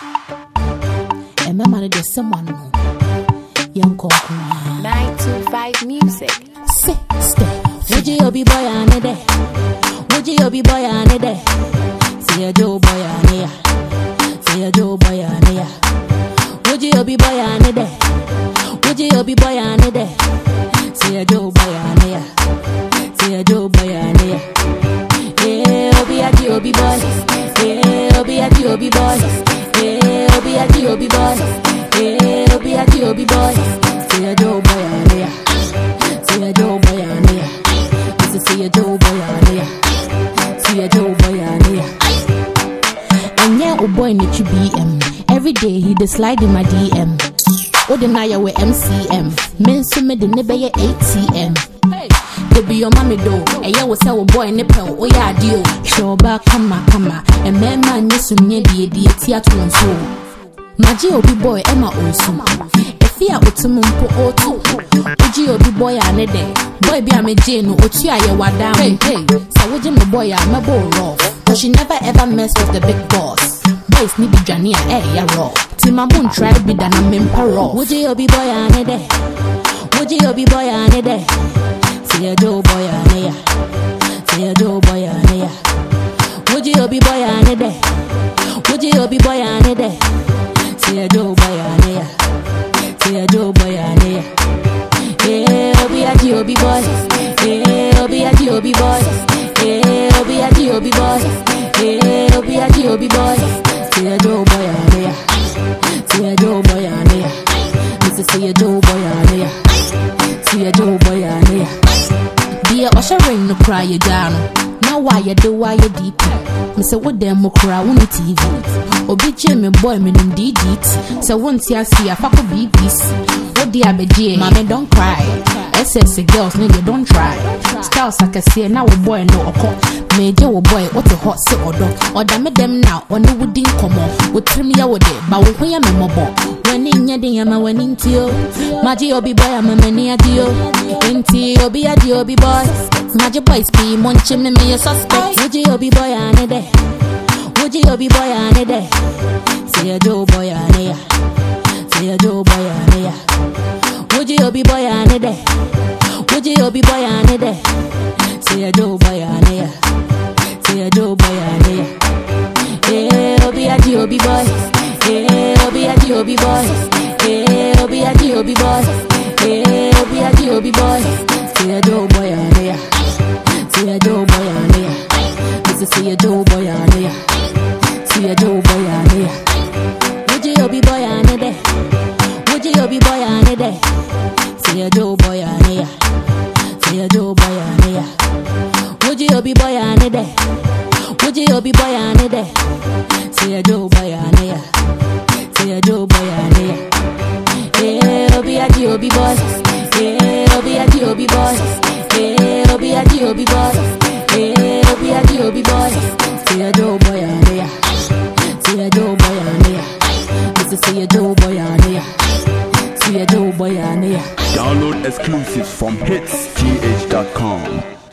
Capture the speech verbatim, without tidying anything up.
And my man is someone young cock. nine two five music. Sister, would you be boy on a day? Would you be boy on a day? Say a Joe boy on a say a Joe boy on a would you be boy on a day? Would you be boy on a day? Say a Joe boy on a say a Joe boy on a yeah, Obi a Obi boy, yeah, Obi a Obi boy, yeah, Obi a Obi boy, yeah, Obi a Obi boy, say a Joe boy on a say a Joe boy on a this is say a Joe boy on a say a Joe boy on a and yeah, oh boy need to B M every day he dey slide in my D M. Oh, the night with M C M. Men so me the nebe ye A T M. Hey, they be your mommy do. And yeah, was our boy nipple. Oh yeah, deal. Show back, come on, come on. And man, man, yes, you need the idea theatre and so. Maji obi boy, Emma also. If you are utumum po otu. Uji obi boy, I need it. Boy, be a me jane, utia ya wadam. Hey, hey, so would you my boy, I'm a boy rough. Cause she never ever messed with the big boss. Boys need be Johnny, eh, ya raw. My moon try to be done, I'm in parole. Would you be boy on a day? Would you be boy on a day? Say a Joe boy on a say a Joe boy on a would you be boy on a day? Would you be boy on a day? Say a Joe boy on a say a Joe boy on a yeah, Obi a Obi boy, yeah, Obi a Obi boy, yeah, Obi a Obi boy, yeah, Obi a Obi boy, say a Joe boy on a see a Joe boy on here. This is see a Joe boy on here. See a Joe boy on here. Dear Usher ring no cry you down. Now why you do why you deep? Me say what them mo cry on the T V. Obi Jimmy boy me num D D T. So once you see a fuck B B C. What the abeje? Mommy don't cry. S S girls nigga don't try. Styles I can see now a boy no okko. Major boy what a hot sit or dog. Or damn them now on the woodin come on. Would trim ya with it, but when you memorable. When in your day, I'm a winning to you. Maji obi boy, I'm a many a deal. Inti obi a di obi boy. Maji boys be munching me, me a suspect. Would you obi boy on a day? Would you obi boy on a day? Say a Joe boy on a say a Joe boy on a would you obi boy on a day? Would you obi boy on a day? Say a Joe boy on a say a Joe boy on a yeah, obi a di obi boy. Yeah, Obi a Obi boy. Yeah, Obi a Obi boy. Yeah, Obi a Obi boy. Say a Joe boy on there. Say a Joe boy on there. This is say a Joe boy on there. Say a Joe boy on there. Would you Obi boy on there? Would you Obi boy on there? Say a Joe boy on there. Say a Joe boy on there. Would you Obi boy on there? Would you Obi boy on there? Say a Joe boy on there. Say a Joe boy on there. Yeah, Obi a Obi boy. Yeah, Obi a Obi boy. Yeah, Obi a Obi boy. Yeah, Obi a Obi boy. Say a Joe boy on there. Say a Joe boy on there. This is say a Joe boy on there. Say a Joe boy on there. Download exclusives from hits g h dot com.